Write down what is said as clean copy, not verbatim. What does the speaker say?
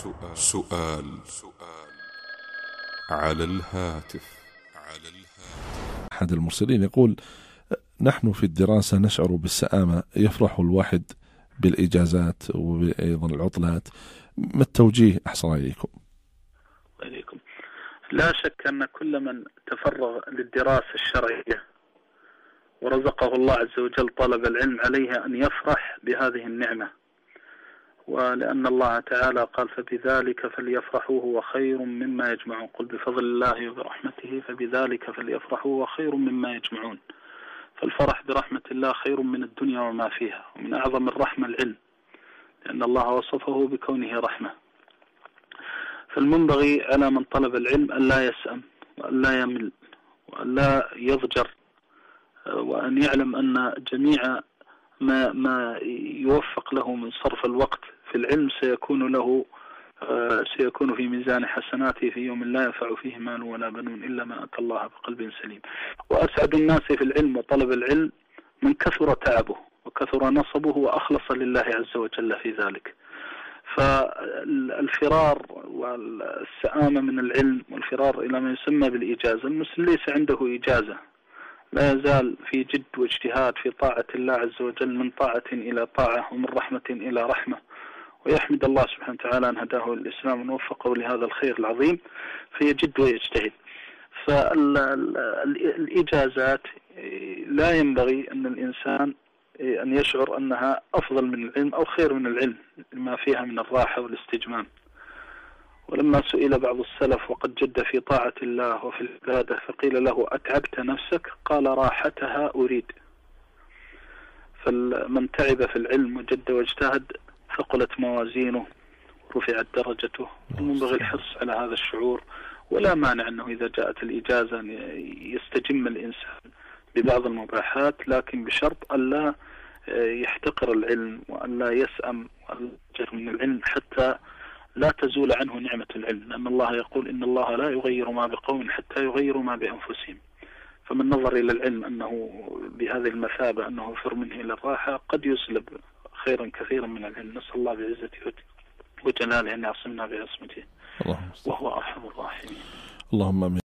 سؤال على الهاتف. أحد المرسلين يقول: نحن في الدراسة نشعر بالسآمة، يفرح الواحد بالإجازات وأيضا العطلات، ما التوجيه أحسن إليكم؟ لا شك أن كل من تفرغ للدراسة الشرعية ورزقه الله عز وجل طلب العلم عليه أن يفرح بهذه النعمة، ولأن الله تعالى قال: فبذلك فليفرحوا هو خير مما يجمعون، قل بفضل الله وبرحمته فبذلك فليفرحوا هو خير مما يجمعون. فالفرح برحمة الله خير من الدنيا وما فيها، ومن أعظم الرحمة العلم، لأن الله وصفه بكونه رحمة. فالمنبغي على من طلب العلم أن لا يسأم وأن لا يمل وأن لا يضجر، وأن يعلم أن جميع ما يوفق له من صرف الوقت في العلم سيكون في ميزان حسناته في يوم لا ينفع فيه مال ولا بنون إلا ما أتى الله بقلب سليم. وأسعد الناس في العلم وطلب العلم من كثر تعبه وكثر نصبه وأخلص لله عز وجل في ذلك. فالفرار والسآمة من العلم والفرار إلى ما يسمى بالإجازة، المسلم ليس عنده إجازة، لا يزال في جد واجتهاد في طاعة الله عز وجل، من طاعة إلى طاعة ومن رحمة إلى رحمة، ويحمد الله سبحانه وتعالى أن هداه الإسلام ووفقه لهذا الخير العظيم، فيجد ويجتهد. فالإجازات لا ينبغي أن الإنسان أن يشعر أنها أفضل من العلم أو خير من العلم لما فيها من الراحة والاستجمام. ولما سئل بعض السلف وقد جد في طاعة الله وفي العبادة فقيل له: أتعبت نفسك؟ قال: راحتها أريد. فمن تعب في العلم وجد واجتهد ثقلت موازينه ورفعت درجته. المنبغي الحرص على هذا الشعور، ولا مانع أنه إذا جاءت الإجازة أن يستجم الإنسان ببعض المباحات، لكن بشرط ألا يحتقر العلم وألا يسأم وألا يجر من العلم حتى لا تزول عنه نعمة العلم، لأن الله يقول: إن الله لا يغير ما بقوم حتى يغيروا ما بأنفسهم. فمن نظر إلى العلم أنه بهذه المثابة أنه فر منه إلى الراحة قد يسلب خيرا كثيرا من العلم. نسأل الله بعزته وجلاله أن يعصمنا بعصمته، وهو أرحم الراحمين. اللهم آمين.